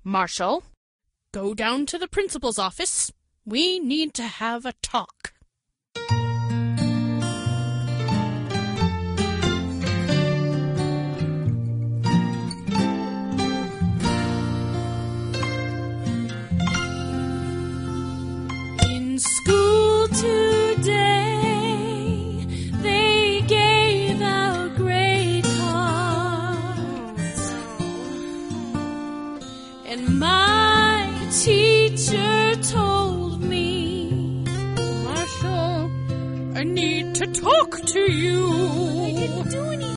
Marshall, go down to the principal's office. We need to have a talk. In school today, they gave out grade cards, and my teacher told me, Marshall, I need to talk to you.